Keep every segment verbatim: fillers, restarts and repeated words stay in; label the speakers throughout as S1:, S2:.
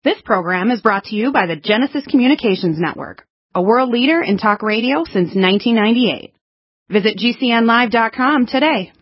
S1: This program is brought to you by the Genesis Communications Network, a world leader in talk radio since nineteen ninety-eight. Visit G C N live dot com today.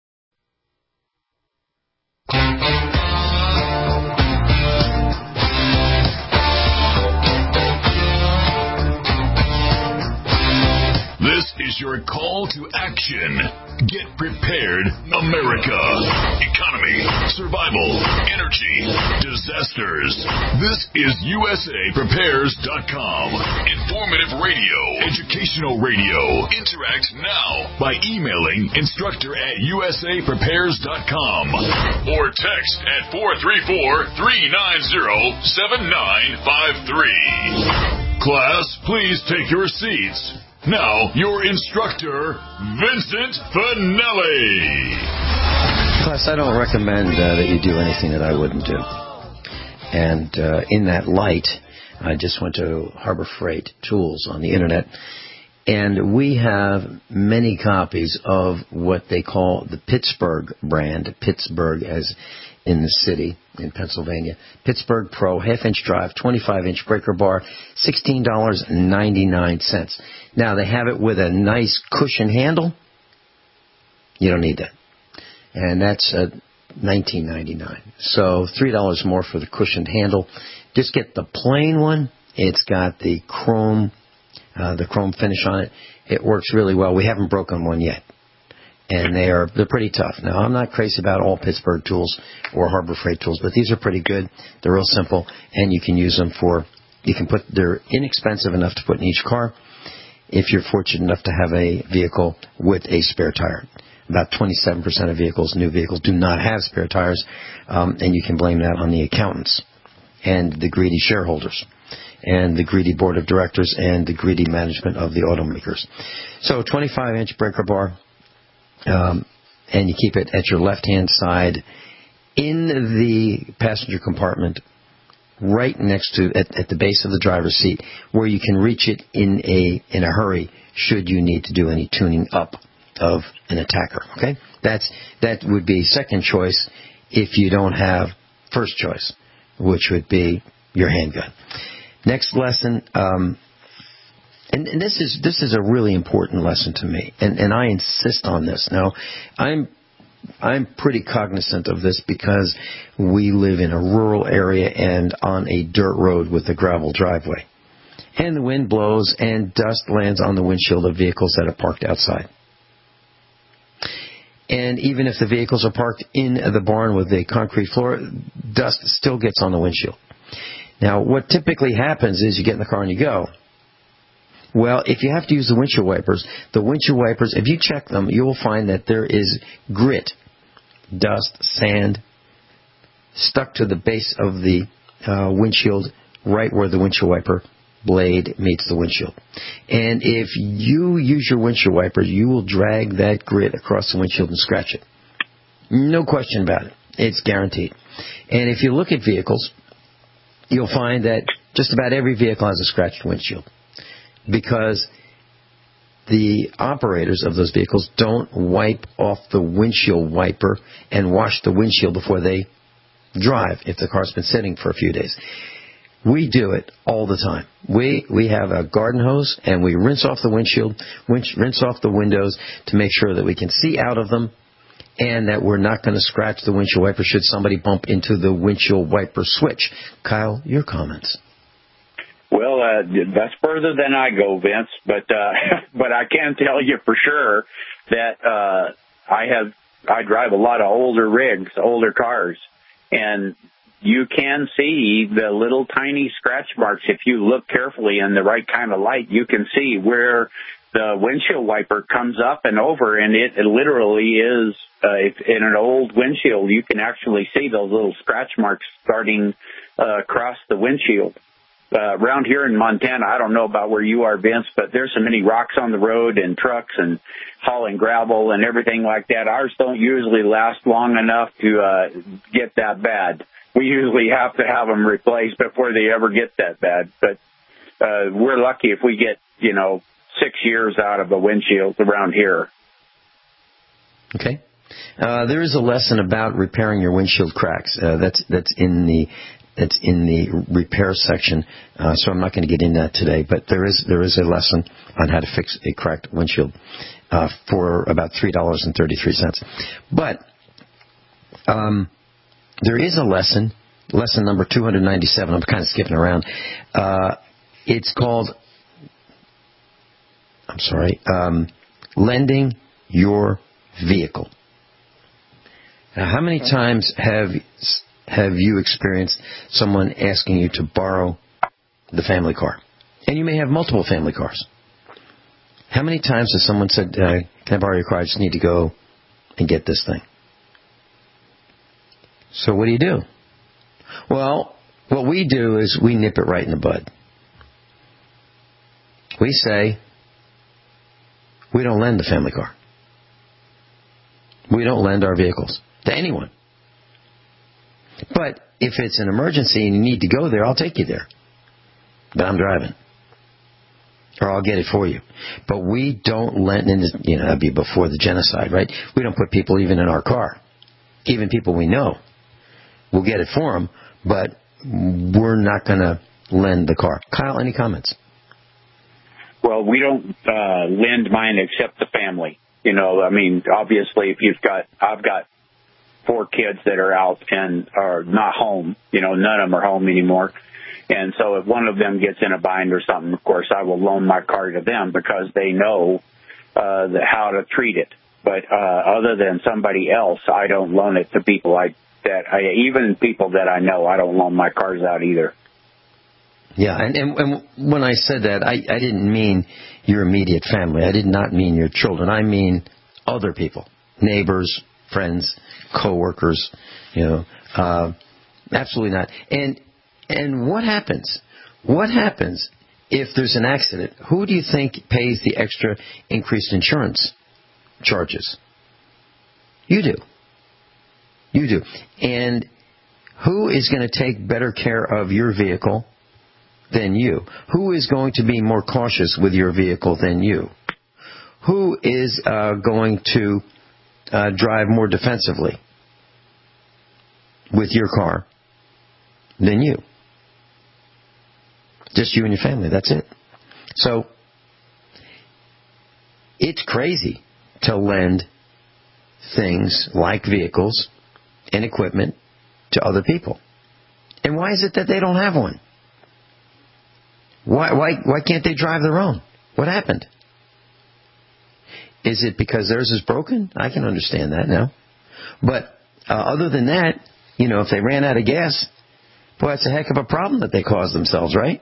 S2: This is your call to action. Get prepared, America. Economy, survival, energy, disasters. This is U S A Prepares dot com. Informative radio, educational radio. Interact now by emailing instructor at U S A Prepares dot com or text at four three four, three nine zero, seven nine five three. Class, please take your seats. Now, your instructor, Vincent Finelli.
S3: Class, I don't recommend uh, that you do anything that I wouldn't do. And uh, in that light, I just went to Harbor Freight Tools on the Internet, and we have many copies of what they call the Pittsburgh brand, Pittsburgh as in the city in Pennsylvania. Pittsburgh Pro half-inch drive, twenty-five inch breaker bar, sixteen dollars and ninety-nine cents. Now, they have it with a nice cushion handle. You don't need that. And that's uh, nineteen ninety-nine. So three dollars more for the cushioned handle. Just get the plain one. It's got the chrome, uh, the chrome finish on it. It works really well. We haven't broken one yet. And they are, they're pretty tough. Now, I'm not crazy about all Pittsburgh tools or Harbor Freight tools, but these are pretty good. They're real simple, and you can use them for, you can put, they're inexpensive enough to put in each car if you're fortunate enough to have a vehicle with a spare tire. About twenty-seven percent of vehicles, new vehicles, do not have spare tires, um, and you can blame that on the accountants and the greedy shareholders and the greedy board of directors and the greedy management of the automakers. So twenty-five inch breaker bar. Um, and you keep it at your left-hand side in the passenger compartment, right next to, at, at the base of the driver's seat, where you can reach it in a in a hurry should you need to do any tuning up of an attacker. Okay, that's that would be second choice if you don't have first choice, which would be your handgun. Next lesson. Um, And, and this is this is a really important lesson to me, and, and I insist on this. Now, I'm I'm pretty cognizant of this because we live in a rural area and on a dirt road with a gravel driveway. And the wind blows and dust lands on the windshield of vehicles that are parked outside. And even if the vehicles are parked in the barn with a concrete floor, dust still gets on the windshield. Now, what typically happens is you get in the car and you go. Well, if you have to use the windshield wipers, the windshield wipers, if you check them, you will find that there is grit, dust, sand, stuck to the base of the uh, windshield, right where the windshield wiper blade meets the windshield. And if you use your windshield wipers, you will drag that grit across the windshield and scratch it. No question about it. It's guaranteed. And if you look at vehicles, you'll find that just about every vehicle has a scratched windshield, because the operators of those vehicles don't wipe off the windshield wiper and wash the windshield before they drive if the car's been sitting for a few days. We do it all the time. We we have a garden hose, and we rinse off the windshield, rinse off the windows to make sure that we can see out of them and that we're not going to scratch the windshield wiper should somebody bump into the windshield wiper switch. Kyle, your comments.
S4: Well, uh, that's further than I go, Vince, but uh, but I can tell you for sure that uh, I have I drive a lot of older rigs, older cars, and you can see the little tiny scratch marks. If you look carefully in the right kind of light, you can see where the windshield wiper comes up and over, and it, it literally is, uh, if in an old windshield, you can actually see those little scratch marks starting uh, across the windshield. Uh, around here in Montana, I don't know about where you are, Vince, but there's so many rocks on the road and trucks and hauling gravel and everything like that. Ours don't usually last long enough to uh, get that bad. We usually have to have them replaced before they ever get that bad. But uh, we're lucky if we get, you know, six years out of a windshield around here.
S3: Okay. Uh, there is a lesson about repairing your windshield cracks. Uh, that's that's in the It's in the repair section, uh, so I'm not going to get into that today. But there is there is a lesson on how to fix a cracked windshield uh, for about three dollars and thirty-three cents. But um, there is a lesson, lesson number two hundred ninety-seven. I'm kind of skipping around. Uh, it's called, I'm sorry, um, lending your vehicle. Now, how many times have have you experienced someone asking you to borrow the family car? And you may have multiple family cars. How many times has someone said, uh, can I borrow your car? I just need to go and get this thing. So what do you do? Well, what we do is we nip it right in the bud. We say, we don't lend the family car. We don't lend our vehicles to anyone. But if it's an emergency and you need to go there, I'll take you there. But I'm driving. Or I'll get it for you. But we don't lend, in the, you know, that'd be before the genocide, right? We don't put people even in our car. Even people we know. We'll get it for them, but we're not going to lend the car. Kyle, any comments?
S4: Well, we don't uh, lend mine except the family. You know, I mean, obviously, if you've got, I've got four kids that are out and are not home. You know, none of them are home anymore. And so if one of them gets in a bind or something, of course, I will loan my car to them because they know uh, the, how to treat it. But uh, other than somebody else, I don't loan it to people I, that I, even people that I know, I don't loan my cars out either.
S3: Yeah, and, and, and when I said that, I, I didn't mean your immediate family. I did not mean your children. I mean other people, neighbors, friends, coworkers. You know, uh, absolutely not. And and what happens? What happens if there's an accident? Who do you think pays the extra increased insurance charges? You do. You do. And who is going to take better care of your vehicle than you? Who is going to be more cautious with your vehicle than you? Who is uh, going to uh, drive more defensively with your car than you? Just you and your family, that's it. So, it's crazy to lend things like vehicles and equipment to other people. And why is it that they don't have one? Why, why, why can't they drive their own? What happened? Is it because theirs is broken? I can understand that now. But uh, other than that, you know, if they ran out of gas, boy, that's a heck of a problem that they caused themselves, right?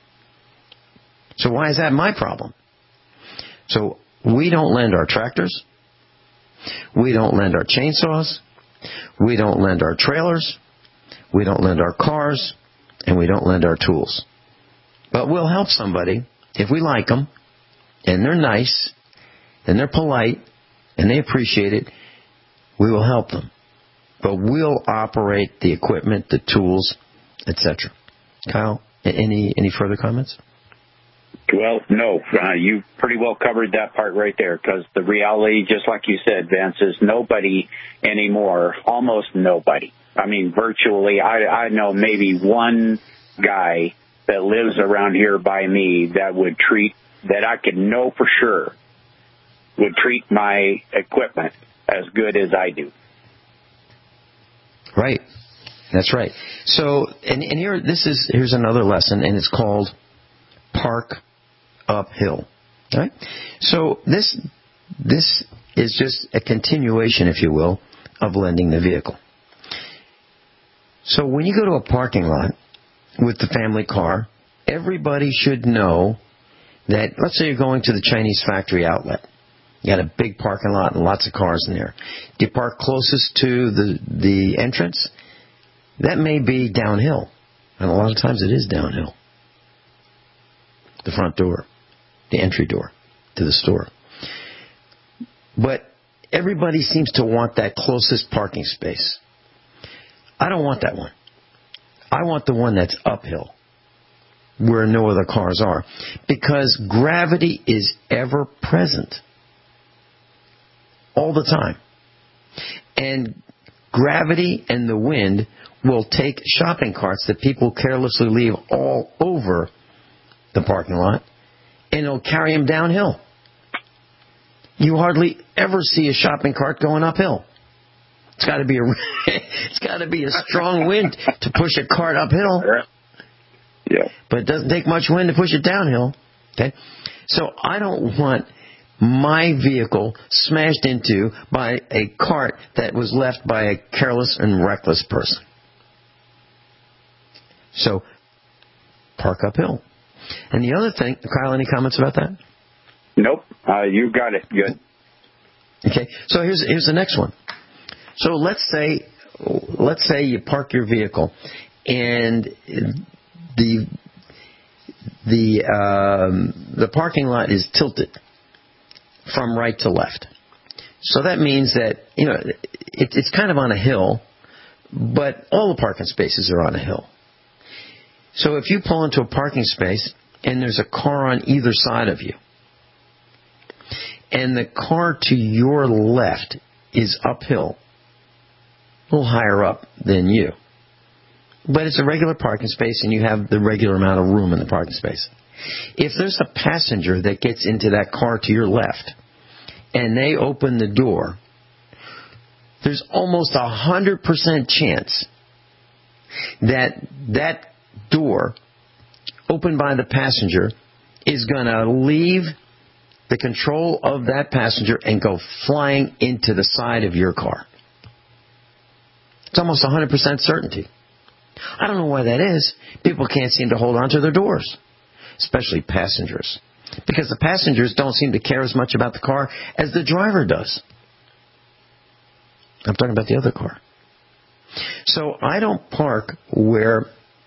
S3: So why is that my problem? So we don't lend our tractors. We don't lend our chainsaws. We don't lend our trailers. We don't lend our cars. And we don't lend our tools. But we'll help somebody if we like them, and they're nice, and they're polite, and they appreciate it. We will help them. But we'll operate the equipment, the tools, et cetera. Kyle, any any further comments?
S4: Well, no. Uh, you pretty well covered that part right there, because the reality, just like you said, Vince, is nobody anymore, almost nobody. I mean, virtually, I, I know maybe one guy that lives around here by me that would treat, that I could know for sure, would treat my equipment as good as I do.
S3: Right. That's right. So, and, and here, this is, here's another lesson, and it's called Park Uphill. All right? So this, this is just a continuation, if you will, of lending the vehicle. So when you go to a parking lot with the family car, everybody should know that, let's say you're going to the Chinese factory outlet. You got a big parking lot and lots of cars in there. Do you park closest to the, the entrance? That may be downhill. And a lot of times it is downhill. The front door, the entry door to the store. But everybody seems to want that closest parking space. I don't want that one. I want the one that's uphill, where no other cars are, because gravity is ever present all the time. And gravity and the wind will take shopping carts that people carelessly leave all over the parking lot, and it'll carry them downhill. You hardly ever see a shopping cart going uphill. It's got to be a it's got to be a strong wind to push a cart uphill.
S4: Yeah.
S3: But it doesn't take much wind to push it downhill. Okay? So I don't want my vehicle smashed into by a cart that was left by a careless and reckless person. So park uphill. And the other thing, Kyle, any comments about that?
S4: Nope. Uh, you got it. Good.
S3: Okay. So here's here's the next one. So let's say let's say you park your vehicle and the the um, the parking lot is tilted from right to left. So that means that, you know, it, it's kind of on a hill, but all the parking spaces are on a hill. So if you pull into a parking space and there's a car on either side of you, and the car to your left is uphill, a little higher up than you, but it's a regular parking space and you have the regular amount of room in the parking space. If there's a passenger that gets into that car to your left and they open the door, there's almost a hundred percent chance that that door opened by the passenger is going to leave the control of that passenger and go flying into the side of your car. It's almost one hundred percent certainty. I don't know why that is. People can't seem to hold on to their doors, especially passengers, because the passengers don't seem to care as much about the car as the driver does. I'm talking about the other car. So I don't park where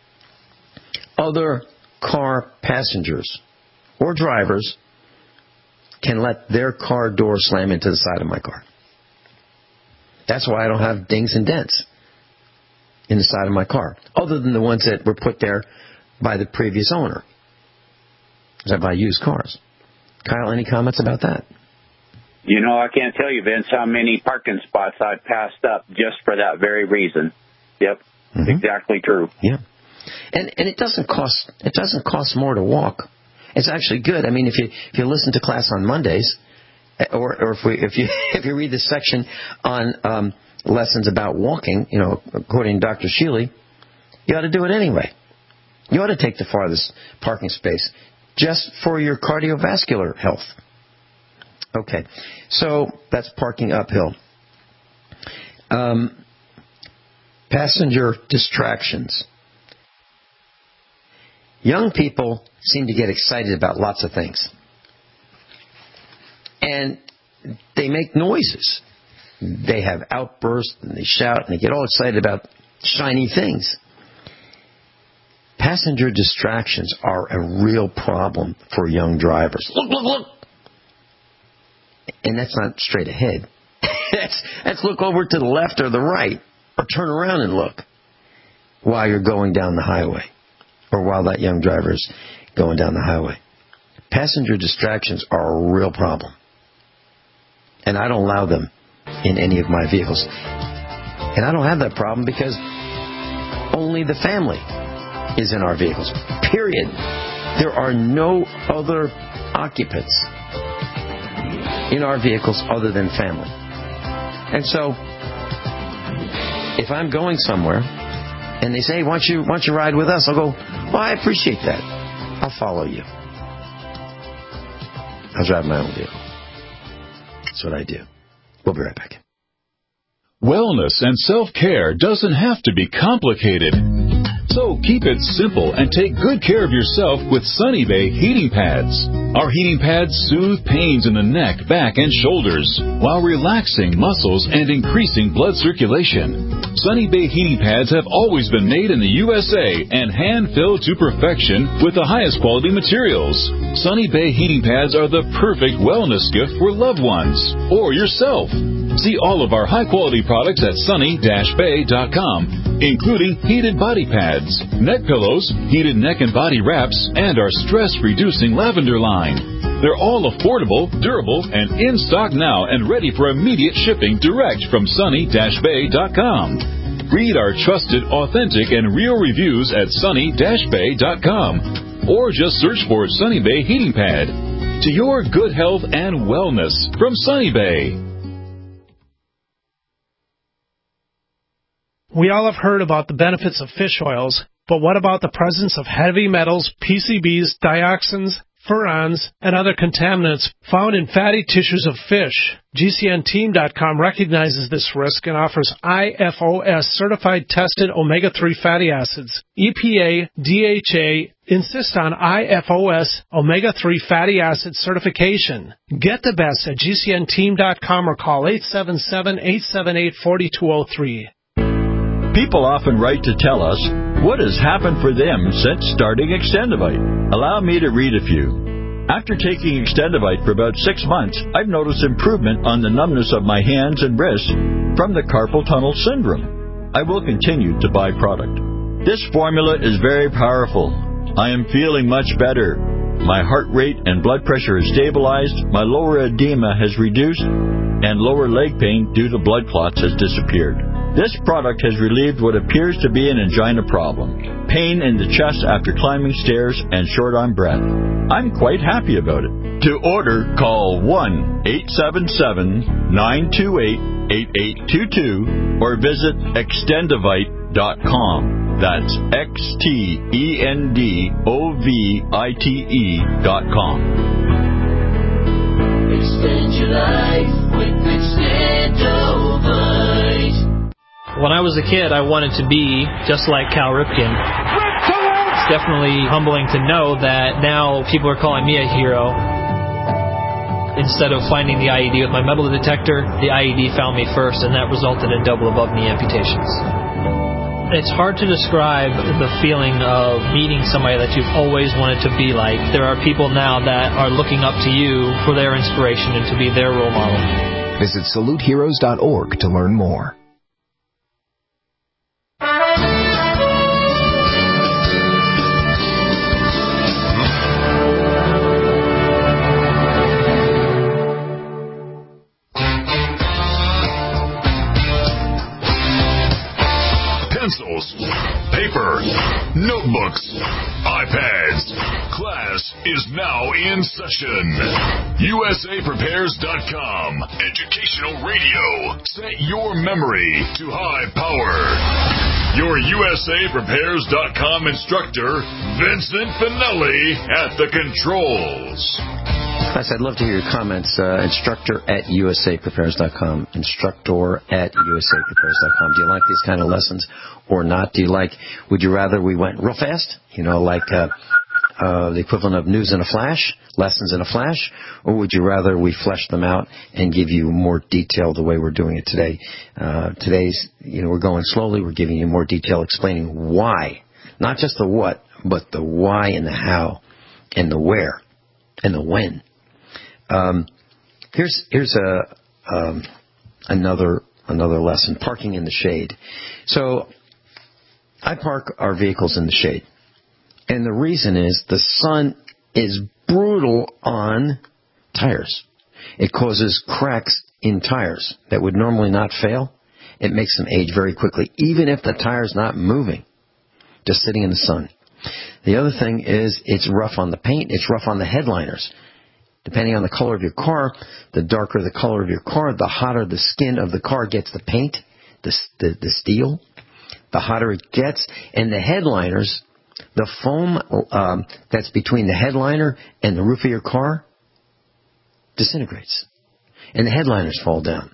S3: other car passengers or drivers can let their car door slam into the side of my car. That's why I don't have dings and dents in the side of my car, other than the ones that were put there by the previous owner, because I buy used cars. Kyle, any comments about that?
S4: You know, I can't tell you, Vince, how many parking spots I've passed up just for that very reason. Yep, mm-hmm. Exactly true.
S3: Yeah, and and it doesn't cost it doesn't cost more to walk. It's actually good. I mean, if you if you listen to class on Mondays, or or if we if you if you read the section on um, lessons about walking, you know, according to Doctor Shealy, you ought to do it anyway. You ought to take the farthest parking space just for your cardiovascular health. Okay, so that's parking uphill. Um, passenger distractions. Young people seem to get excited about lots of things. And they make noises. They have outbursts and they shout and they get all excited about shiny things. Passenger distractions are a real problem for young drivers. Look, look, look! And that's not straight ahead. that's, that's look over to the left or the right, or turn around and look while you're going down the highway, or while that young driver is going down the highway. Passenger distractions are a real problem. And I don't allow them in any of my vehicles. And I don't have that problem because only the family is in our vehicles. Period. There are no other occupants in our vehicles other than family. And so, if I'm going somewhere and they say, hey, why don't you, why don't you ride with us? I'll go, well, I appreciate that. I'll follow you. I'll drive my own vehicle. That's what I do. We'll be right back.
S5: Wellness and self-care doesn't have to be complicated. So keep it simple and take good care of yourself with Sunny Bay heating pads. Our heating pads soothe pains in the neck, back, and shoulders while relaxing muscles and increasing blood circulation. Sunny Bay heating pads have always been made in the U S A and hand-filled to perfection with the highest quality materials. Sunny Bay heating pads are the perfect wellness gift for loved ones or yourself. See all of our high-quality products at sunny dash bay dot com, including heated body pads, neck pillows, heated neck and body wraps, and our stress-reducing lavender line. They're all affordable, durable, and in stock now and ready for immediate shipping direct from sunny dash bay dot com. Read our trusted, authentic, and real reviews at sunny dash bay dot com or just search for Sunny Bay Heating Pad. To your good health and wellness from Sunny Bay.
S6: We all have heard about the benefits of fish oils, but what about the presence of heavy metals, P C Bs, dioxins, furans, and other contaminants found in fatty tissues of fish? G C N team dot com recognizes this risk and offers I F O S certified tested omega three fatty acids. E P A, D H A insist on I F O S omega three fatty acid certification. Get the best at G C N team dot com or call eight seven seven, eight seven eight, four two zero three.
S7: People often write to tell us what has happened for them since starting Extendivite. Allow me to read a few. After taking Extendivite for about six months, I've noticed improvement on the numbness of my hands and wrists from the carpal tunnel syndrome. I will continue to buy product. This formula is very powerful. I am feeling much better. My heart rate and blood pressure is stabilized, my lower edema has reduced, and lower leg pain due to blood clots has disappeared. This product has relieved what appears to be an angina problem, pain in the chest after climbing stairs, and short on breath. I'm quite happy about it. To order, call one eight seven seven, nine two eight, eight eight two two or visit extendivite dot com. That's X T E N D O V I T E dot com.
S8: Extend your life with Extendivite.
S9: When I was a kid, I wanted to be just like Cal Ripken. It's definitely humbling to know that now people are calling me a hero. Instead of finding the I E D with my metal detector, the I E D found me first, and that resulted in double above knee amputations. It's hard to describe the feeling of meeting somebody that you've always wanted to be like. There are people now that are looking up to you for their inspiration and to be their role model.
S10: Visit salute heroes dot org to learn more.
S2: Pencils, paper, notebooks, iPads. Class is now in session. U S A prepares dot com. Educational radio. Set your memory to high power. Your U S A prepares dot com instructor, Vincent Finelli, at the controls.
S3: Class, I'd love to hear your comments. Uh, instructor at U S A prepares dot com. Instructor at U S A prepares dot com. Do you like these kind of lessons or not? Do you like, would you rather we went real fast, you know, like uh, uh, the equivalent of news in a flash, lessons in a flash, or would you rather we flesh them out and give you more detail the way we're doing it today? Uh, today's, you know, we're going slowly. We're giving you more detail, explaining why, not just the what, but the why and the how and the where and the when. Um, here's here's a um, another another lesson: parking in the shade. So I park our vehicles in the shade, and the reason is the sun is brutal on tires. It causes cracks in tires that would normally not fail. It makes them age very quickly, even if the tire's not moving, just sitting in the sun. The other thing is it's rough on the paint. It's rough on the headliners. Depending on the color of your car, the darker the color of your car, the hotter the skin of the car gets the paint, the, the, the steel, the hotter it gets. And the headliners, the foam um, that's between the headliner and the roof of your car disintegrates. And the headliners fall down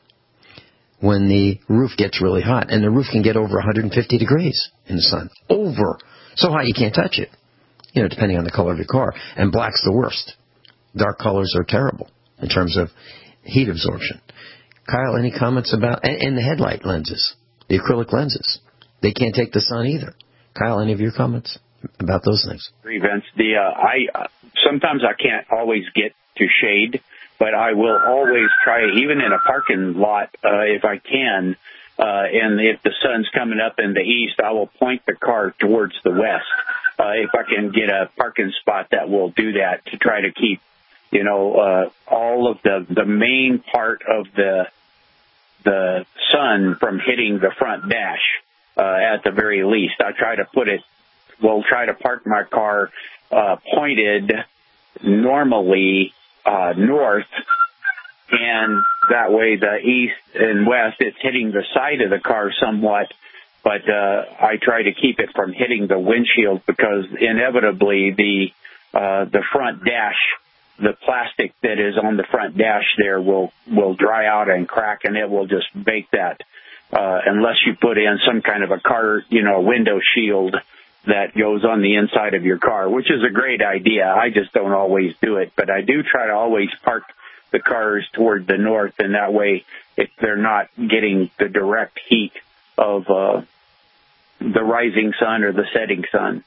S3: when the roof gets really hot. And the roof can get over one hundred fifty degrees in the sun. Over. So hot you can't touch it, you know, depending on the color of your car. And black's the worst. Dark colors are terrible in terms of heat absorption. Kyle, any comments about, and, and the headlight lenses, the acrylic lenses, they can't take the sun either. Kyle, any of your comments about those things?
S4: Vince, the uh, I uh, sometimes I can't always get to shade, but I will always try, even in a parking lot, uh, if I can. Uh, and if the sun's coming up in the east, I will point the car towards the west. Uh, if I can get a parking spot that will do that to try to keep you know, uh, all of the, the main part of the the sun from hitting the front dash uh, at the very least. I try to put it, we'll try to park my car uh, pointed normally uh, north, and that way the east and west, it's hitting the side of the car somewhat, but uh, I try to keep it from hitting the windshield because inevitably the uh, the front dash, the plastic that is on the front dash there will, will dry out and crack, and it will just bake that uh, unless you put in some kind of a car, you know, window shield that goes on the inside of your car, which is a great idea. I just don't always do it, but I do try to always park the cars toward the north, and that way if they're not getting the direct heat of uh, the rising sun or the setting sun.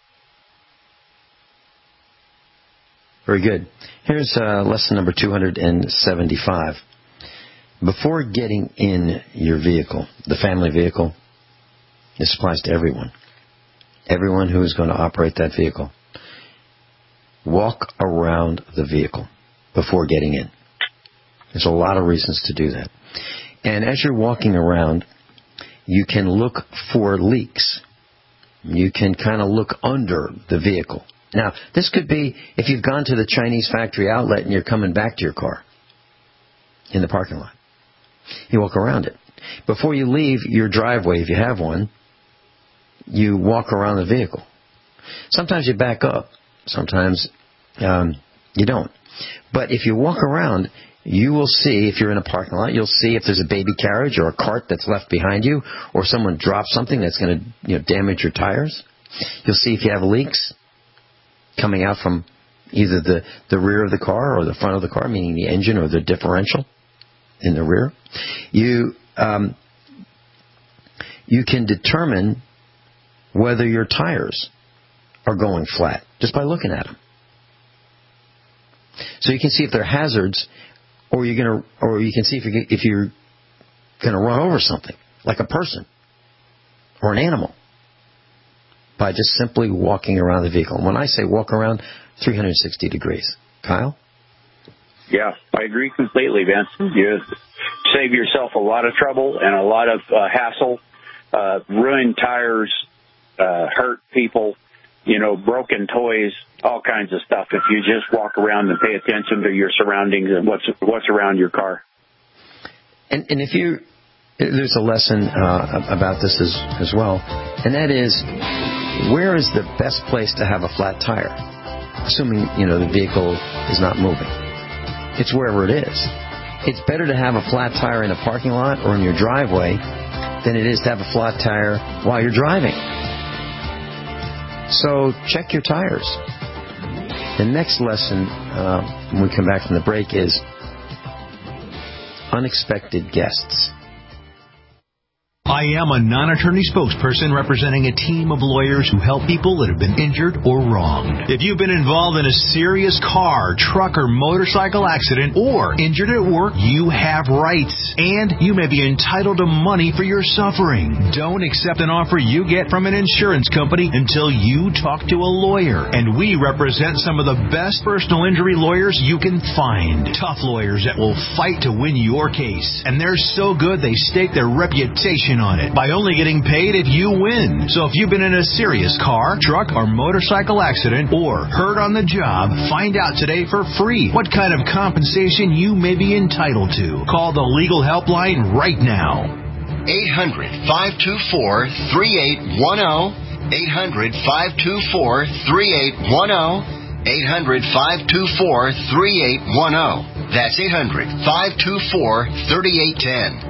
S3: Very good. Here's uh, lesson number two hundred seventy-five. Before getting in your vehicle, the family vehicle, this applies to everyone. Everyone who is going to operate that vehicle. Walk around the vehicle before getting in. There's a lot of reasons to do that. And as you're walking around, you can look for leaks. You can kind of look under the vehicle. Now, this could be if you've gone to the Chinese factory outlet and you're coming back to your car in the parking lot. You walk around it. Before you leave your driveway, if you have one, you walk around the vehicle. Sometimes you back up. Sometimes um, you don't. But if you walk around, you will see, if you're in a parking lot, you'll see if there's a baby carriage or a cart that's left behind you, or someone dropped something that's going to, you know, damage your tires. You'll see if you have leaks coming out from either the, the rear of the car or the front of the car, meaning the engine or the differential in the rear. You um, you can determine whether your tires are going flat just by looking at them. So you can see if they're hazards, or you're gonna, or you can see if you're, if you're going to run over something, like a person or an animal, by just simply walking around the vehicle. And when I say walk around, three hundred sixty degrees. Kyle?
S4: Yeah, I agree completely, Vince. You save yourself a lot of trouble and a lot of uh, hassle, uh, ruined tires, uh, hurt people, you know, broken toys, all kinds of stuff if you just walk around and pay attention to your surroundings and what's what's around your car.
S3: And, and if you, there's a lesson uh, about this as, as well, and that is, where is the best place to have a flat tire? Assuming, you know, the vehicle is not moving. It's wherever it is. It's better to have a flat tire in a parking lot or in your driveway than it is to have a flat tire while you're driving. So check your tires. The next lesson, uh, when we come back from the break, is unexpected guests.
S11: I am a non-attorney spokesperson representing a team of lawyers who help people that have been injured or wronged. If you've been involved in a serious car, truck, or motorcycle accident or injured at work, you have rights, and you may be entitled to money for your suffering. Don't accept an offer you get from an insurance company until you talk to a lawyer, and we represent some of the best personal injury lawyers you can find. Tough lawyers that will fight to win your case, and they're so good they stake their reputation on it by only getting paid if you win. So if you've been in a serious car, truck, or motorcycle accident or hurt on the job, find out today for free what kind of compensation you may be entitled to. Call the legal helpline right now.
S12: eight hundred, five two four, three eight one zero. eight hundred, five two four, three eight one zero. eight hundred, five two four, three eight one zero. That's eight hundred, five two four, three eight one zero.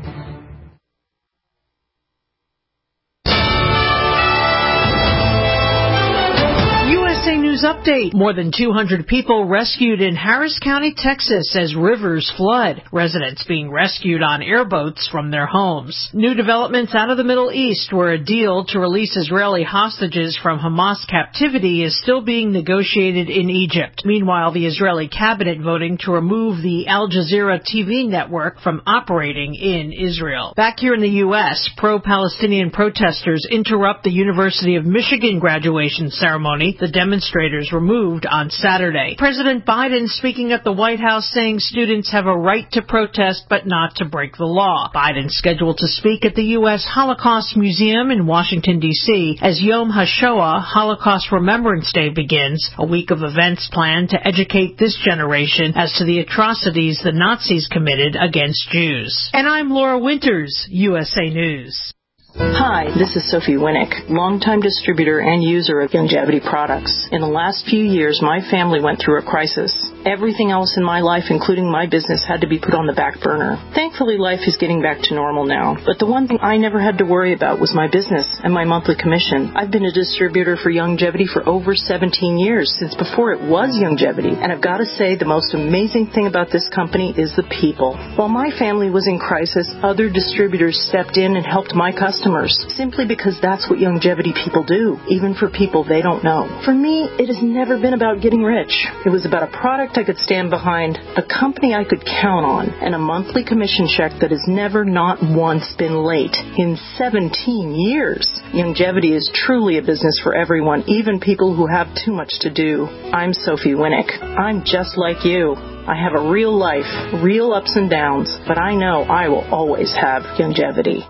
S13: News update. More than two hundred people rescued in Harris County, Texas as rivers flood. Residents being rescued on airboats from their homes. New developments out of the Middle East, where a deal to release Israeli hostages from Hamas captivity is still being negotiated in Egypt. Meanwhile, the Israeli cabinet voting to remove the Al Jazeera T V network from operating in Israel. Back here in the U S, pro-Palestinian protesters interrupt the University of Michigan graduation ceremony. The demonstrators distributors removed on Saturday. President Biden speaking at the White House saying students have a right to protest but not to break the law. Biden scheduled to speak at the U S Holocaust Museum in Washington, D C as Yom HaShoah, Holocaust Remembrance Day, begins, a week of events planned to educate this generation as to the atrocities the Nazis committed against Jews. And I'm Laura Winters, U S A News.
S14: Hi, this is Sophie Winnick, longtime distributor and user of Youngevity products. In the last few years, my family went through a crisis. Everything else in my life, including my business, had to be put on the back burner. Thankfully, life is getting back to normal now. But the one thing I never had to worry about was my business and my monthly commission. I've been a distributor for Youngevity for over seventeen years, since before it was Youngevity. And I've got to say, the most amazing thing about this company is the people. While my family was in crisis, other distributors stepped in and helped my customers. Simply because that's what Youngevity people do, even for people they don't know. For me, it has never been about getting rich. It was about a product I could stand behind, a company I could count on, and a monthly commission check that has never not once been late in seventeen years. Youngevity is truly a business for everyone, even people who have too much to do. I'm Sophie Winnick. I'm just like you. I have a real life, real ups and downs, but I know I will always have Youngevity.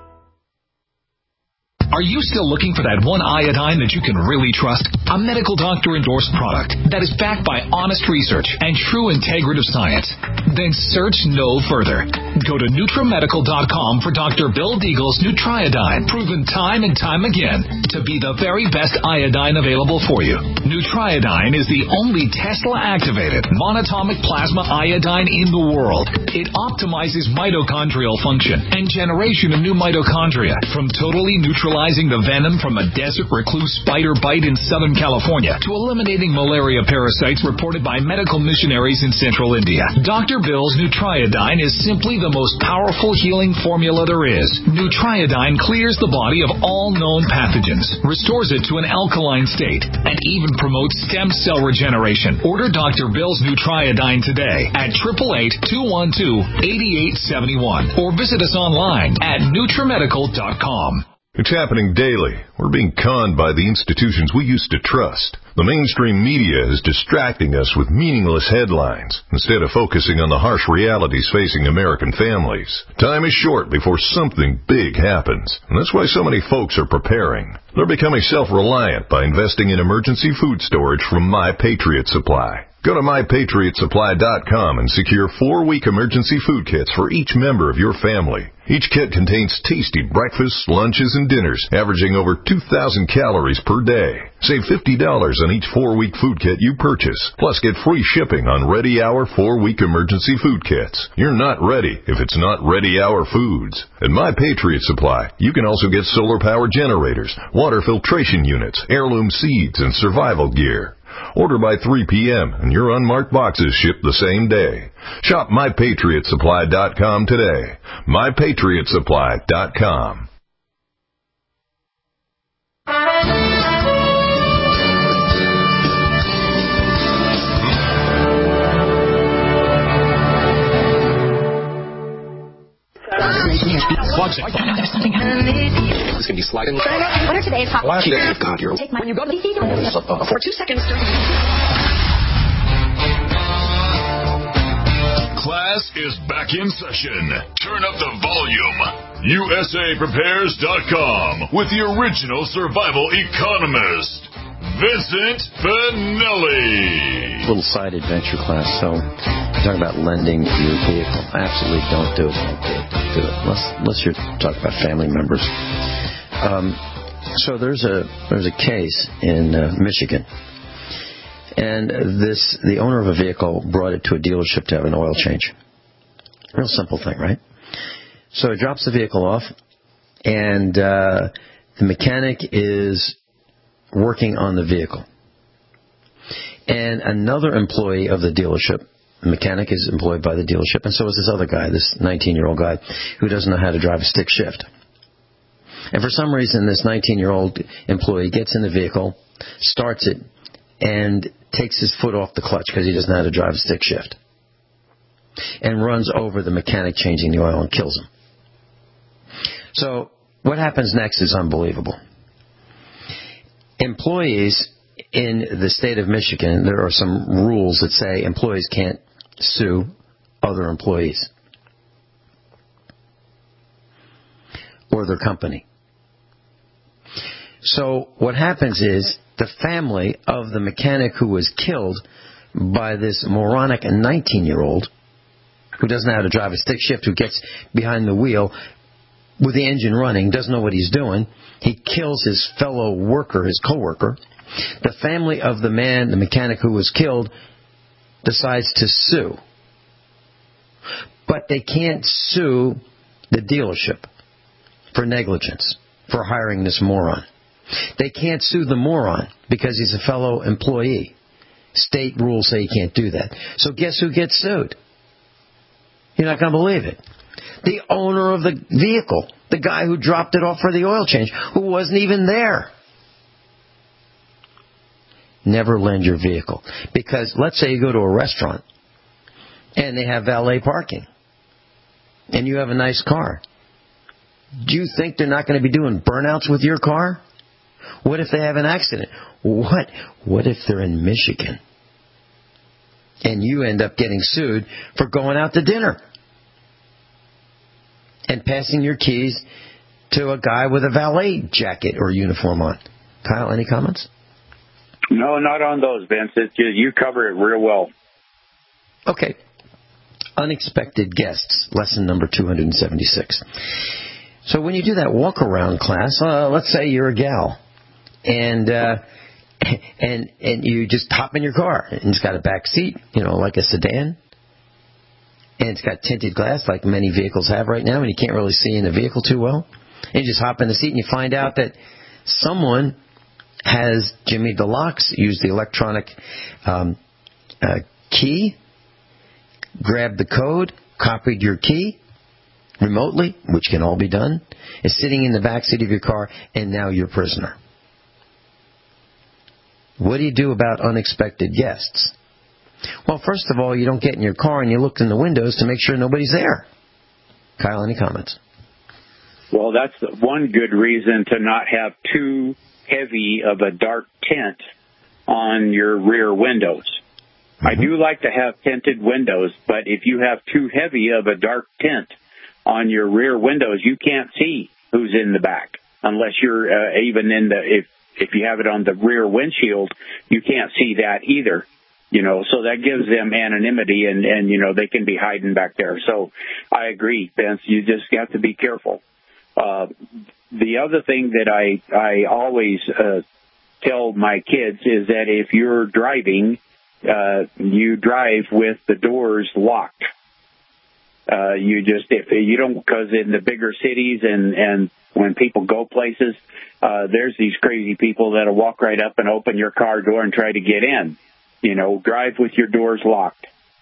S15: Are you still looking for that one iodine that you can really trust? A medical doctor-endorsed product that is backed by honest research and true integrative science? Then search no further. Go to Nutramedical dot com for Doctor Bill Deagle's Nutriodine, proven time and time again to be the very best iodine available for you. Nutriodine is the only Tesla-activated monatomic plasma iodine in the world. It optimizes mitochondrial function and generation of new mitochondria from totally neutralizing the venom from a desert recluse spider bite in Southern California to eliminating malaria parasites reported by medical missionaries in central India. Doctor Bill's Nutriodine is simply the most powerful healing formula there is. Nutriodine clears the body of all known pathogens, restores it to an alkaline state, and even promotes stem cell regeneration. Order Doctor Bill's Nutriodine today at eight eight eight, two one two, eight eight seven one or visit us online at Nutramedical dot com.
S16: It's happening daily. We're being conned by the institutions we used to trust. The mainstream media is distracting us with meaningless headlines instead of focusing on the harsh realities facing American families. Time is short before something big happens, and that's why so many folks are preparing. They're becoming self-reliant by investing in emergency food storage from My Patriot Supply. Go to My Patriot Supply dot com and secure four-week emergency food kits for each member of your family. Each kit contains tasty breakfasts, lunches, and dinners, averaging over two thousand calories per day. Save fifty dollars on each four-week food kit you purchase. Plus, get free shipping on Ready Hour four-week emergency food kits. You're not ready if it's not Ready Hour foods. At My Patriot Supply, you can also get solar power generators, water filtration units, heirloom seeds, and survival gear. Order by three p.m. and your unmarked boxes ship the same day. Shop My Patriot Supply dot com today. My Patriot Supply dot com.
S17: It's going to be sliding.
S18: What are today's hot
S17: Last day of God, you're...
S18: Take my... When you go to the theater... For two seconds...
S2: Class is back in session. Turn up the volume. U S A Prepares dot com with the original survival economist, Vincent Finelli.
S3: Little side adventure class. So, talking about lending your vehicle. Absolutely don't do it. Don't do it. Don't do it. Unless, unless you're talking about family members. Um, so there's a there's a case in uh, Michigan, and this the owner of a vehicle brought it to a dealership to have an oil change. Real simple thing, right? So he drops the vehicle off, and uh, the mechanic is working on the vehicle, and another employee of the dealership. The mechanic is employed by the dealership, and so is this other guy, this nineteen-year-old guy, who doesn't know how to drive a stick shift. And for some reason, this nineteen-year-old employee gets in the vehicle, starts it, and takes his foot off the clutch because he doesn't know how to drive a stick shift, and runs over the mechanic changing the oil and kills him. So what happens next is unbelievable. Employees in the state of Michigan, there are some rules that say employees can't sue other employees or their company. So what happens is the family of the mechanic who was killed by this moronic nineteen-year-old who doesn't know how to drive a stick shift, who gets behind the wheel with the engine running, doesn't know what he's doing. He kills his fellow worker, his coworker. The family of the man, the mechanic who was killed, decides to sue. But they can't sue the dealership for negligence, for hiring this moron. They can't sue the moron because he's a fellow employee. State rules say you can't do that. So guess who gets sued? You're not going to believe it. The owner of the vehicle, the guy who dropped it off for the oil change, who wasn't even there. Never lend your vehicle. Because let's say you go to a restaurant and they have valet parking and you have a nice car. Do you think they're not going to be doing burnouts with your car? What if they have an accident? What? What if they're in Michigan and you end up getting sued for going out to dinner and passing your keys to a guy with a valet jacket or uniform on? Kyle, any comments?
S4: No, not on those, Vince. It, you, you cover it real well.
S3: Okay. Unexpected guests, lesson number two hundred seventy-six. So when you do that walk-around class, uh, let's say you're a gal, and uh, and and you just hop in your car, and it's got a back seat, you know, like a sedan, and it's got tinted glass like many vehicles have right now, and you can't really see in the vehicle too well. And you just hop in the seat, and you find out that someone has jimmied the locks, used the electronic um, uh, key, grabbed the code, copied your key remotely, which can all be done, is sitting in the back seat of your car, and now you're a prisoner. What do you do about unexpected guests? Well, first of all, you don't get in your car and you look in the windows to make sure nobody's there. Kyle, any comments?
S4: Well, that's one good reason to not have too heavy of a dark tint on your rear windows. Mm-hmm. I do like to have tinted windows, but if you have too heavy of a dark tint on your rear windows, you can't see who's in the back unless you're uh, even in the, if, if you have it on the rear windshield, you can't see that either. You know, so that gives them anonymity and, and, you know, they can be hiding back there. So I agree, Vince, you just have to be careful. Uh, the other thing that I, I always uh, tell my kids is that if you're driving, uh, you drive with the doors locked. Uh, you just, if you don't, because in the bigger cities and, and when people go places, uh, there's these crazy people that'll walk right up and open your car door and try to get in. You know, drive with your doors locked.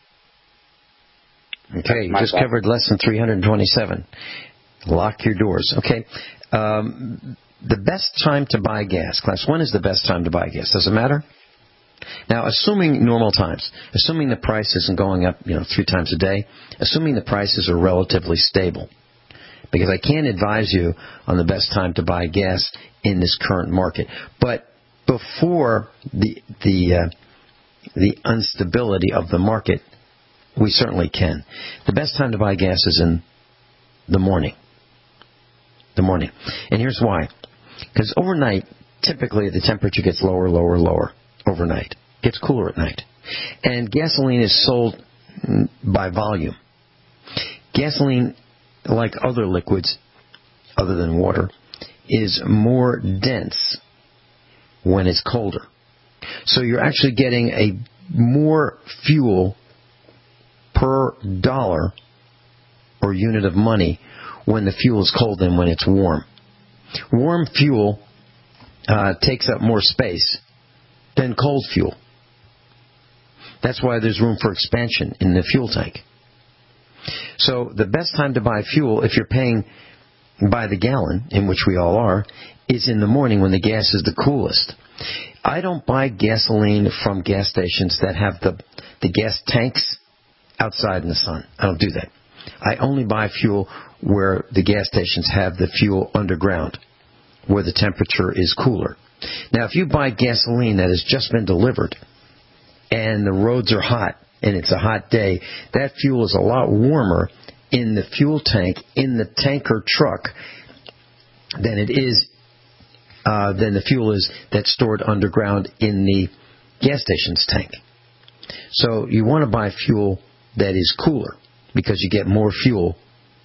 S3: Okay, you just thought. Covered lesson three hundred twenty-seven. Lock your doors. Okay. Um, the best time to buy gas, class one, is the best time to buy gas. Does it matter? Now, assuming normal times, assuming the price isn't going up, you know, three times a day, assuming the prices are relatively stable, because I can't advise you on the best time to buy gas in this current market. But before the the uh, the instability of the market, we certainly can. The best time to buy gas is in the morning. The morning. And here's why. Because overnight, typically the temperature gets lower, lower, lower overnight. It gets cooler at night. And gasoline is sold by volume. Gasoline, like other liquids, other than water, is more dense when it's colder. So you're actually getting a more fuel per dollar or unit of money when the fuel is cold than when it's warm. Warm fuel uh, takes up more space than cold fuel. That's why there's room for expansion in the fuel tank. So the best time to buy fuel, if you're paying by the gallon, in which we all are, is in the morning when the gas is the coolest. I don't buy gasoline from gas stations that have the, the gas tanks outside in the sun. I don't do that. I only buy fuel where the gas stations have the fuel underground, where the temperature is cooler. Now, if you buy gasoline that has just been delivered and the roads are hot and it's a hot day, that fuel is a lot warmer in the fuel tank in the tanker truck than it is uh, than the fuel is that's stored underground in the gas station's tank. So you want to buy fuel that is cooler because you get more fuel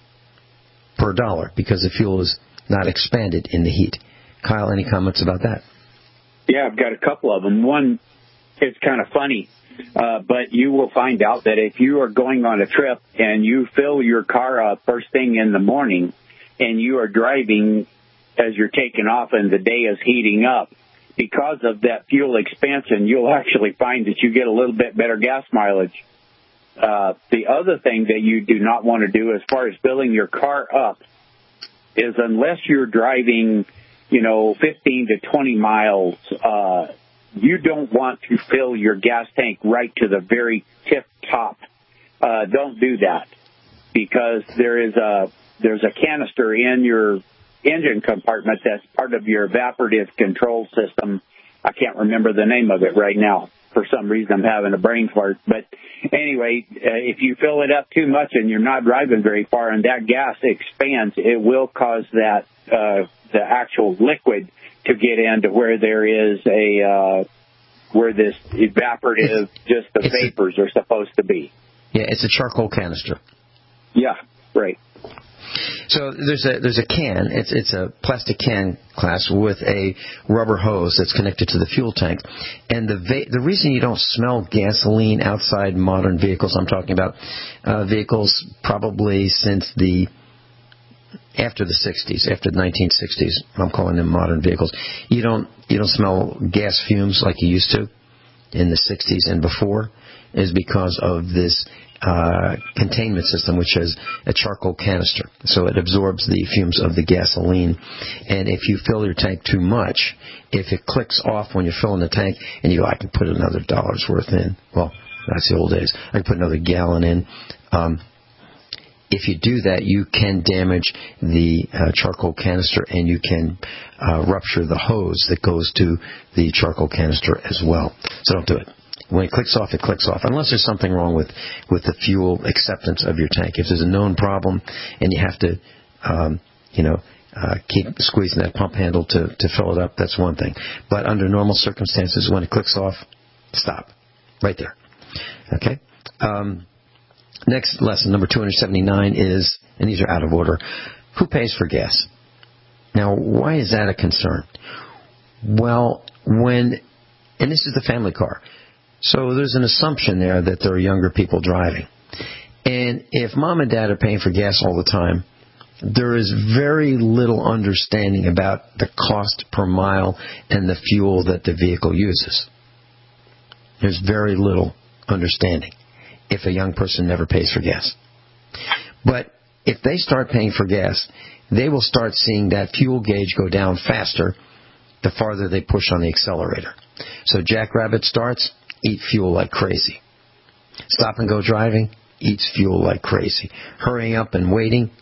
S3: per dollar because the fuel is not expanded in the heat. Kyle, any comments about that?
S4: Yeah, I've got a couple of them. One, it's kind of funny, uh, but you will find out that if you are going on a trip and you fill your car up first thing in the morning and you are driving as you're taking off and the day is heating up, because of that fuel expansion, you'll actually find that you get a little bit better gas mileage. Uh, the other thing that you do not want to do as far as filling your car up is unless you're driving, you know, fifteen to twenty miles, uh, you don't want to fill your gas tank right to the very tip top. Uh, don't do that because there is a, there's a canister in your engine compartment that's part of your evaporative control system. I can't remember the name of it right now. For some reason, I'm having a brain fart. But anyway, uh, if you fill it up too much and you're not driving very far and that gas expands, it will cause that uh, the actual liquid to get into where there is a uh, where this evaporative, just the vapors are supposed to be.
S3: Yeah, it's a charcoal canister.
S4: Yeah, right.
S3: So there's a there's a can. It's it's a plastic can class with a rubber hose that's connected to the fuel tank. And the va- the reason you don't smell gasoline outside modern vehicles, I'm talking about uh, vehicles probably since the after the sixties, after the nineteen sixties. I'm calling them modern vehicles. You don't you don't smell gas fumes like you used to in the sixties and before, is because of this Uh, containment system, which has a charcoal canister. So it absorbs the fumes of the gasoline. And if you fill your tank too much, if it clicks off when you're filling the tank and you go, I can put another dollar's worth in. Well, that's the old days. I can put another gallon in. Um, if you do that, you can damage the uh, charcoal canister and you can uh, rupture the hose that goes to the charcoal canister as well. So don't do it. When it clicks off, it clicks off, unless there's something wrong with, with the fuel acceptance of your tank. If there's a known problem and you have to, um, you know, uh, keep squeezing that pump handle to, to fill it up, that's one thing. But under normal circumstances, when it clicks off, stop. Right there. Okay? Um, next lesson, number two seventy-nine is, and these are out of order, who pays for gas? Now, why is that a concern? Well, when, and this is the family car, so there's an assumption there that there are younger people driving. And if mom and dad are paying for gas all the time, there is very little understanding about the cost per mile and the fuel that the vehicle uses. There's very little understanding if a young person never pays for gas. But if they start paying for gas, they will start seeing that fuel gauge go down faster the farther they push on the accelerator. So Jackrabbit starts, eat fuel like crazy. Stop and go driving, eats fuel like crazy. Hurrying up and waiting,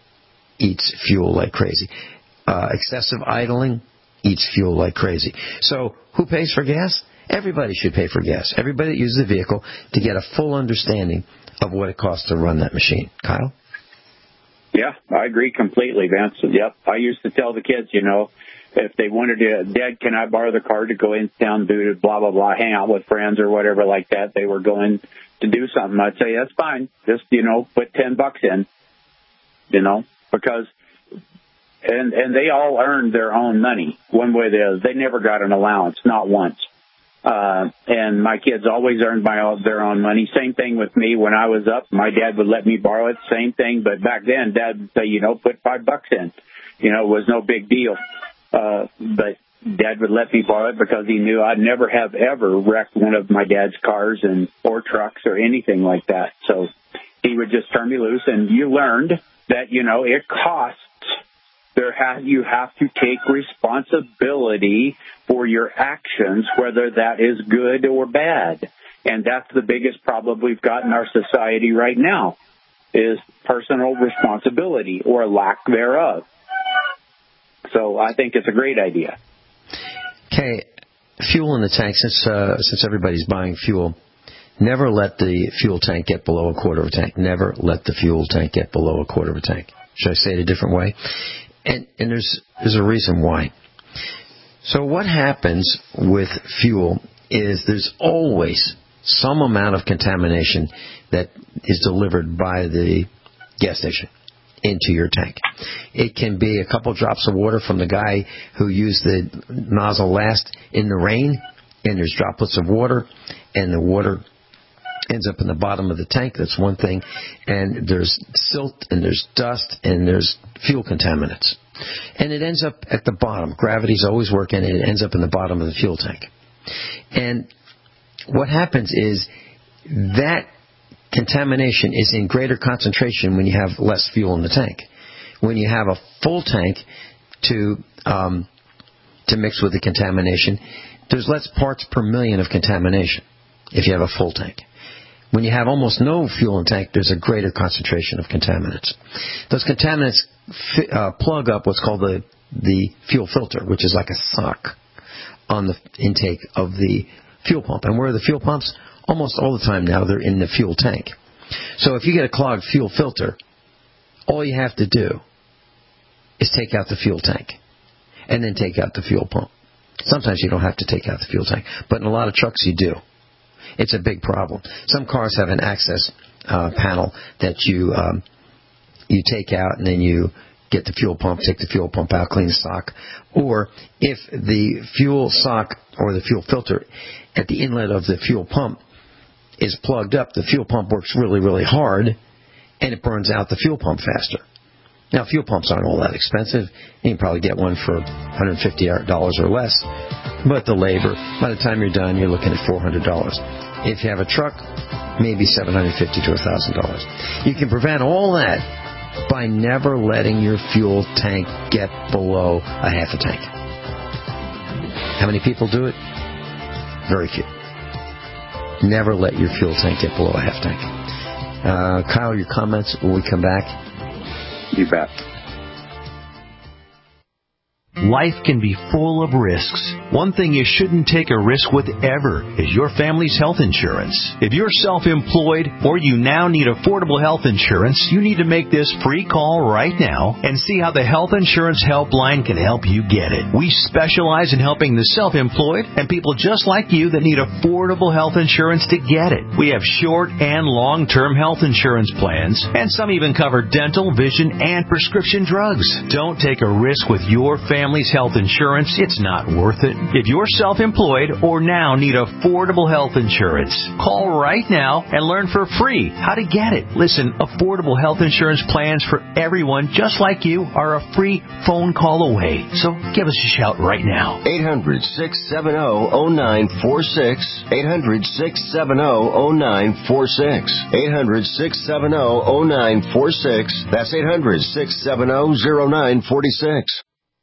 S3: eats fuel like crazy. Uh, excessive idling, eats fuel like crazy. So who pays for gas? Everybody should pay for gas. Everybody that uses the vehicle to get a full understanding of what it costs to run that machine. Kyle?
S4: Yeah, I agree completely, Vince. Yep, I used to tell the kids, you know, if they wanted to, Dad, can I borrow the car to go in town, do blah, blah, blah, hang out with friends or whatever like that, they were going to do something, I'd say, that's fine. Just, you know, put ten bucks in, you know, because, and and they all earned their own money one way or the other. They never got an allowance, not once. Uh, and my kids always earned my, their own money. Same thing with me when I was up. My dad would let me borrow it, same thing. But back then, Dad would say, you know, put five bucks in. You know, it was no big deal. Uh, but Dad would let me borrow it because he knew I'd never have ever wrecked one of my dad's cars and or trucks or anything like that. So he would just turn me loose, and you learned that, you know, it costs. There has, you have to take responsibility for your actions, whether that is good or bad. And that's the biggest problem we've got in our society right now, is personal responsibility or lack thereof. So I think it's a great idea.
S3: Okay, fuel in the tank. Since uh, since everybody's buying fuel, never let the fuel tank get below a quarter of a tank. Never let the fuel tank get below a quarter of a tank. Should I say it a different way? And and there's there's a reason why. So what happens with fuel is there's always some amount of contamination that is delivered by the gas station into your tank. It can be a couple drops of water from the guy who used the nozzle last in the rain, and there's droplets of water, and the water ends up in the bottom of the tank. That's one thing. And there's silt, and there's dust, and there's fuel contaminants. And it ends up at the bottom. Gravity's always working, and it ends up in the bottom of the fuel tank. And what happens is that contamination is in greater concentration when you have less fuel in the tank. When you have a full tank to um, to mix with the contamination, there's less parts per million of contamination if you have a full tank. When you have almost no fuel in the tank, there's a greater concentration of contaminants. Those contaminants fi- uh, plug up what's called the, the fuel filter, which is like a sock on the intake of the fuel pump. And where are the fuel pumps? Almost all the time now, they're in the fuel tank. So if you get a clogged fuel filter, all you have to do is take out the fuel tank and then take out the fuel pump. Sometimes you don't have to take out the fuel tank, but in a lot of trucks you do. It's a big problem. Some cars have an access uh, panel that you um, you take out, and then you get the fuel pump, take the fuel pump out, clean the sock. Or if the fuel sock or the fuel filter at the inlet of the fuel pump is plugged up, the fuel pump works really, really hard, and it burns out the fuel pump faster. Now, fuel pumps aren't all that expensive. You can probably get one for one hundred fifty dollars or less. But the labor, by the time you're done, you're looking at four hundred dollars. If you have a truck, maybe seven hundred fifty dollars to one thousand dollars. You can prevent all that by never letting your fuel tank get below a half a tank. How many people do it? Very few. Never let your fuel tank get below a half tank. Uh, Kyle, your comments when we come back?
S4: You bet.
S11: Life can be full of risks. One thing you shouldn't take a risk with ever is your family's health insurance. If you're self-employed or you now need affordable health insurance, you need to make this free call right now and see how the Health Insurance Helpline can help you get it. We specialize in helping the self-employed and people just like you that need affordable health insurance to get it. We have short and long-term health insurance plans, and some even cover dental, vision, and prescription drugs. Don't take a risk with your family. Family's health insurance, it's not worth it. If you're self-employed or now need affordable health insurance, call right now and learn for free how to get it. Listen, affordable health insurance plans for everyone just like you are a free phone call away. So give us a shout right now.
S12: eight hundred, six seven zero, zero nine four six. eight hundred, six seven zero, zero nine four six. eight hundred, six seven zero, zero nine four six. That's eight hundred, six seven zero, zero nine four six.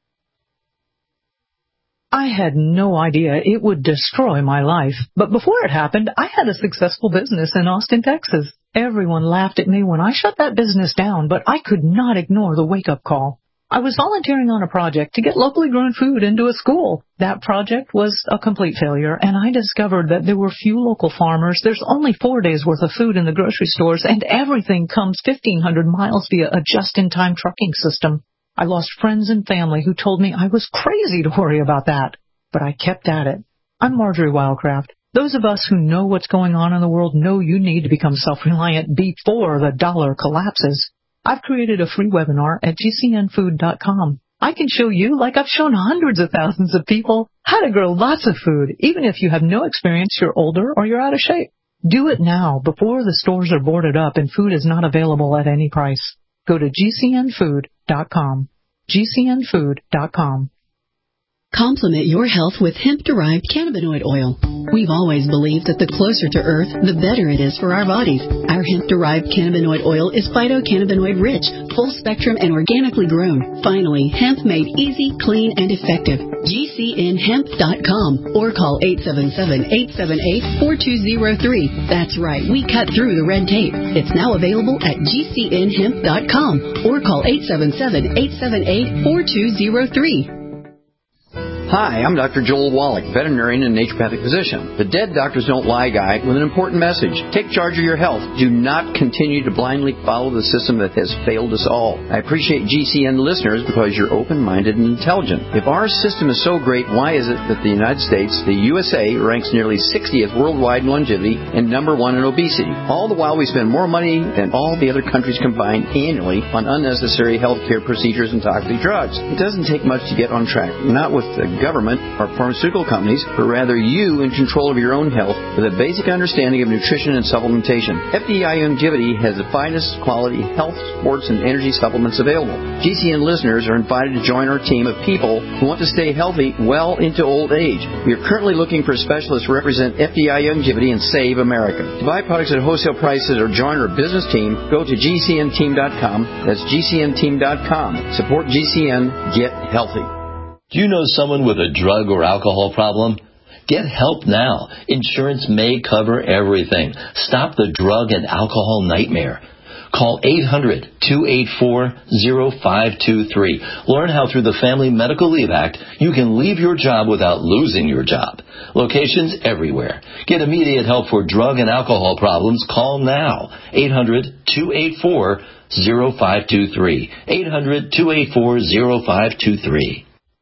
S13: I had no idea it would destroy my life. But before it happened, I had a successful business in Austin, Texas. Everyone laughed at me when I shut that business down, but I could not ignore the wake-up call. I was volunteering on a project to get locally grown food into a school. That project was a complete failure, and I discovered that there were few local farmers. There's only four days' worth of food in the grocery stores, and everything comes fifteen hundred miles via a just-in-time trucking system. I lost friends and family who told me I was crazy to worry about that. But I kept at it. I'm Marjorie Wildcraft. Those of us who know what's going on in the world know you need to become self-reliant before the dollar collapses. I've created a free webinar at G C N food dot com. I can show you, like I've shown hundreds of thousands of people, how to grow lots of food, even if you have no experience, you're older, or you're out of shape. Do it now, before the stores are boarded up and food is not available at any price. Go to G C N food dot com. G C N food dot com.
S19: Complement your health with hemp-derived cannabinoid oil. We've always believed that the closer to Earth, the better it is for our bodies. Our hemp-derived cannabinoid oil is phytocannabinoid-rich, full-spectrum, and organically grown. Finally, hemp made easy, clean, and effective. G C N hemp dot com or call eight seven seven, eight seven eight, four two zero three. That's right, we cut through the red tape. It's now available at G C N hemp dot com or call eight seven seven, eight seven eight, four two zero three.
S3: Hi, I'm Doctor Joel Wallach, veterinarian and naturopathic physician. The Dead Doctors Don't Lie guy with an important message. Take charge of your health. Do not continue to blindly follow the system that has failed us all. I appreciate G C N listeners because you're open-minded and intelligent. If our system is so great, why is it that the United States, the U S A, ranks nearly sixtieth worldwide in longevity and number one in obesity? All the while we spend more money than all the other countries combined annually on unnecessary health care procedures and toxic drugs. It doesn't take much to get on track. Not with the government or pharmaceutical companies, but rather you in control of your own health with a basic understanding of nutrition and supplementation. F D I Longevity has the finest quality health, sports, and energy supplements available. G C N listeners are invited to join our team of people who want to stay healthy well into old age. We are currently looking for specialists to represent F D I Longevity and Save America. To buy products at wholesale prices or join our business team, go to G C N team dot com. That's G C N team dot com. Support G C N. Get healthy.
S20: Do you know someone with a drug or alcohol problem? Get help now. Insurance may cover everything. Stop the drug and alcohol nightmare. Call eight hundred, two eight four, zero five two three. Learn how through the Family Medical Leave Act you can leave your job without losing your job. Locations everywhere. Get immediate help for drug and alcohol problems. Call now. eight hundred, two eight four, zero five two three. eight hundred, two eight four, zero five two three.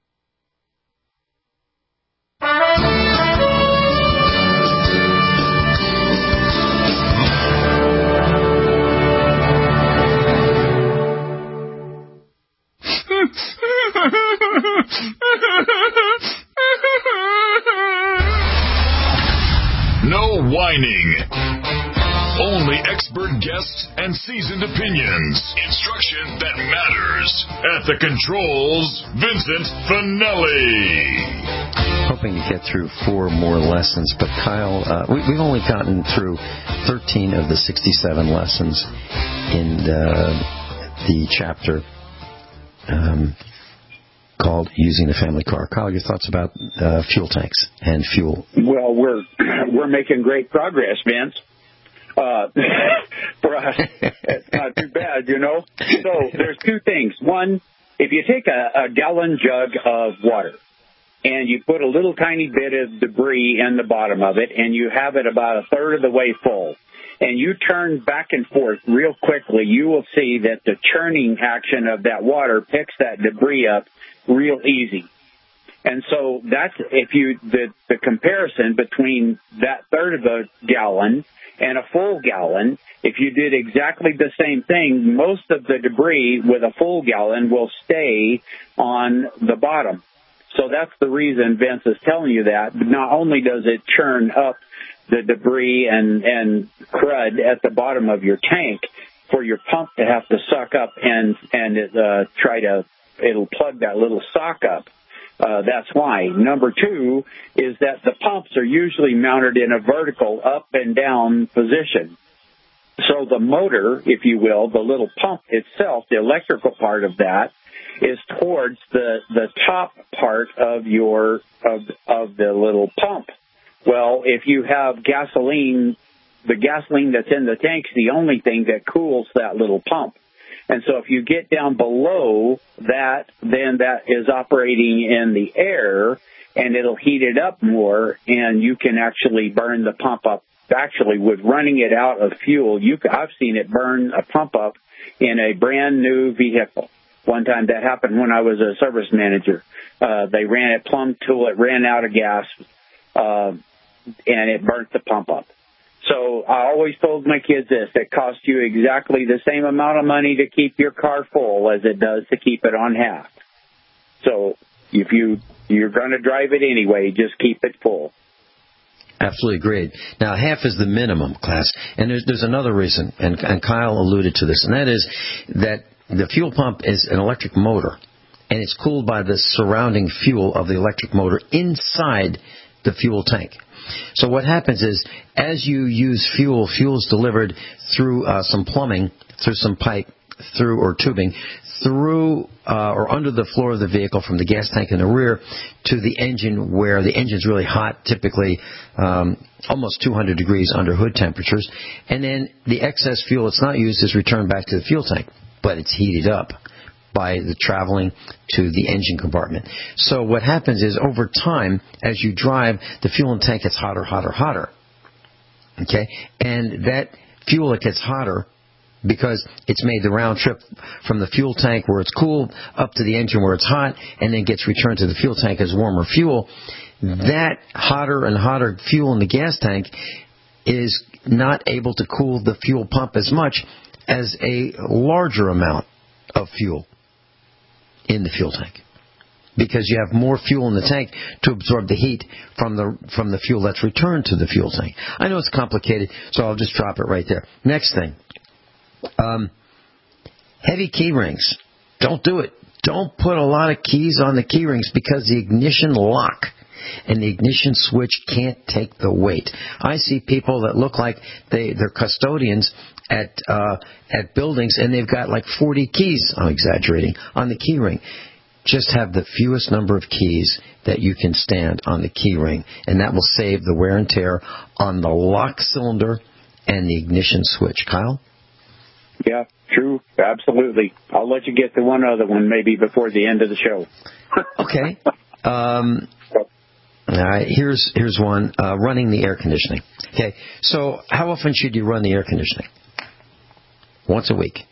S2: No whining. Only expert guests and seasoned opinions. Instruction that matters. At the controls, Vincent Finelli.
S3: Hoping to get through four more lessons, but Kyle, uh, we, we've only gotten through thirteen of the sixty-seven lessons in uh, the chapter um, called Using the Family Car. Kyle, your thoughts about uh, fuel tanks and fuel?
S4: Well, we're we're making great progress, Vince. Uh, for us, it's not too bad, you know. So there's two things. One, if you take a, a gallon jug of water and you put a little tiny bit of debris in the bottom of it and you have it about a third of the way full and you turn back and forth real quickly, you will see that the churning action of that water picks that debris up real easy. And so that's if you the, the comparison between that third of a gallon and a full gallon, if you did exactly the same thing, most of the debris with a full gallon will stay on the bottom. So that's the reason Vince is telling you that. Not only does it churn up the debris and, and crud at the bottom of your tank for your pump to have to suck up and, and uh, try to, it'll plug that little sock up. Uh, that's why. Number two is that the pumps are usually mounted in a vertical up and down position. So the motor, if you will, the little pump itself, the electrical part of that, is towards the, the top part of your of, of the little pump. Well, if you have gasoline, the gasoline that's in the tank's the only thing that cools that little pump. And so if you get down below that, then that is operating in the air, and it'll heat it up more, and you can actually burn the pump up. Actually, with running it out of fuel, you I've seen it burn a pump up in a brand-new vehicle. One time that happened when I was a service manager. Uh, they ran it plumb till it ran out of gas, uh, and it burnt the pump up. So I always told my kids this, it costs you exactly the same amount of money to keep your car full as it does to keep it on half. So if you, you're going to drive it anyway, just keep it full.
S3: Absolutely agreed. Now, half is the minimum, class. And there's, there's another reason, and, and Kyle alluded to this, and that is that the fuel pump is an electric motor, and it's cooled by the surrounding fuel of the electric motor inside the fuel tank. So what happens is, as you use fuel, fuel is delivered through uh, some plumbing, through some pipe, through or tubing, through uh, or under the floor of the vehicle from the gas tank in the rear to the engine, where the engine's really hot, typically um, almost two hundred degrees under hood temperatures. And then the excess fuel that's not used is returned back to the fuel tank, but it's heated up. by the traveling to the engine compartment. So what happens is over time, as you drive, the fuel in the tank gets hotter, hotter, hotter. Okay? And that fuel that gets hotter, because it's made the round trip from the fuel tank where it's cool up to the engine where it's hot, and then gets returned to the fuel tank as warmer fuel. That hotter and hotter fuel in the gas tank is not able to cool the fuel pump as much as a larger amount of fuel in the fuel tank, because you have more fuel in the tank to absorb the heat from the from the fuel that's returned to the fuel tank. I know it's complicated, so I'll just drop it right there. Next thing. Um, heavy key rings. Don't do it. Don't put a lot of keys on the key rings, because the ignition lock and the ignition switch can't take the weight. I see people that look like they, they're custodians at uh, at buildings, and they've got like forty keys, I'm exaggerating, on the key ring. Just have the fewest number of keys that you can stand on the key ring, and that will save the wear and tear on the lock cylinder and the ignition switch. Kyle?
S4: Yeah, true. Absolutely. I'll let you get to one other one maybe before the end of the show.
S3: Okay. Um, all right, here's here's one, uh, running the air conditioning. Okay, so how often should you run the air conditioning? Once a week,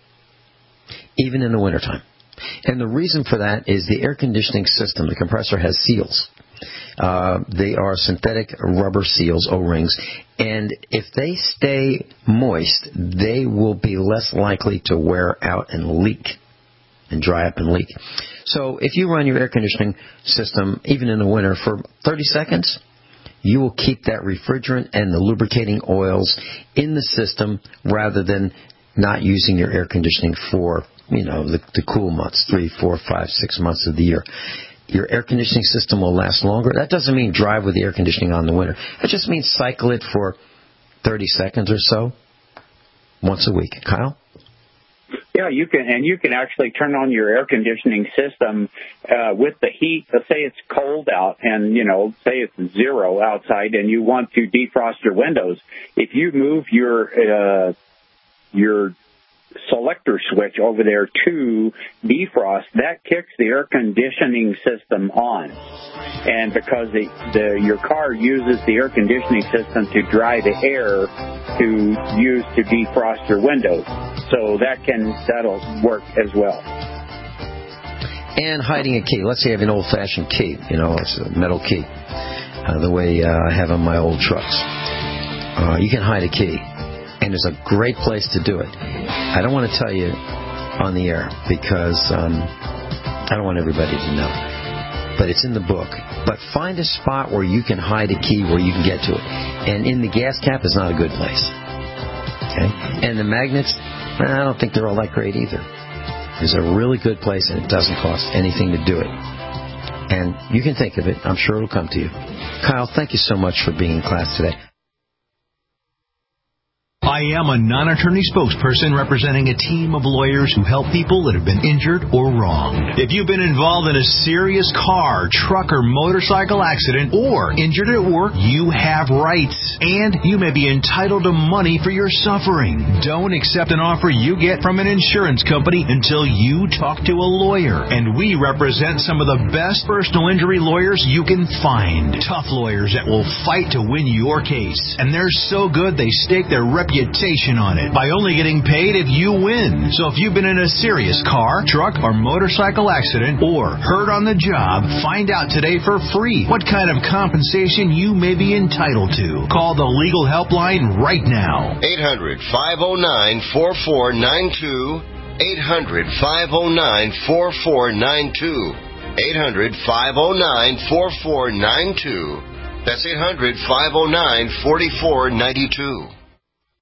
S3: even in the wintertime. And the reason for that is the air conditioning system, the compressor, has seals. Uh, they are synthetic rubber seals, O-rings, and if they stay moist, they will be less likely to wear out and leak, and dry up and leak. So if you run your air conditioning system, even in the winter, for thirty seconds, you will keep that refrigerant and the lubricating oils in the system rather than not using your air conditioning for, you know, the, the cool months, three, four, five, six months of the year. Your air conditioning system will last longer. That doesn't mean drive with the air conditioning on in the winter. It just means cycle it for thirty seconds or so, once a week. Kyle?
S4: Yeah, you can, and you can actually turn on your air conditioning system uh, with the heat. Let's say it's cold out, and you know, say it's zero outside, and you want to defrost your windows. If you move your uh, your selector switch over there to defrost, that kicks the air conditioning system on. And because the, the your car uses the air conditioning system to dry the air to use to defrost your windows. So that can, that'll work as well.
S3: And hiding a key. Let's say you have an old-fashioned key, you know, it's a metal key, uh, the way uh, I have on my old trucks. Uh, you can hide a key. And there's a great place to do it. I don't want to tell you on the air because um, I don't want everybody to know. But it's in the book. But find a spot where you can hide a key where you can get to it. And in the gas cap is not a good place. Okay? And the magnets, I don't think they're all that great either. There's a really good place, and it doesn't cost anything to do it. And you can think of it. I'm sure it'll come to you. Kyle, thank you so much for being in class today.
S11: I am a non-attorney spokesperson representing a team of lawyers who help people that have been injured or wronged. If you've been involved in a serious car, truck, or motorcycle accident or injured at work, you have rights, and you may be entitled to money for your suffering. Don't accept an offer you get from an insurance company until you talk to a lawyer, and we represent some of the best personal injury lawyers you can find. Tough lawyers that will fight to win your case, and they're so good they stake their reputation on it by only getting paid if you win. So if you've been in a serious car, truck, or motorcycle accident or hurt on the job, find out today for free what kind of compensation you may be entitled to. Call the legal helpline right now.
S12: eight hundred, five oh nine, four four nine two. eight hundred, five oh nine, four four nine two. eight hundred, five oh nine, four four nine two. That's eight hundred, five oh nine, four four nine two.